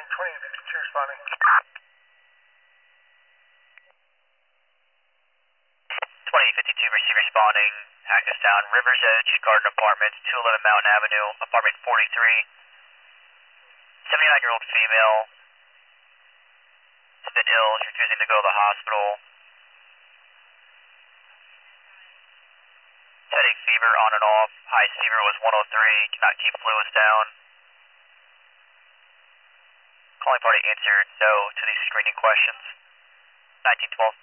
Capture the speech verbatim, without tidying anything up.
responding, twenty fifty-two responding. twenty fifty-two receive responding, Hackettstown, Rivers Edge, Garden Apartments, two eleven Mountain Avenue, apartment forty-three. seventy-nine-year-old female, has been ill, she's refusing to go to the hospital. Headache, fever on and off, highest fever was one oh three, cannot keep fluids down. Calling party answered no to these screening questions. nineteen twelve.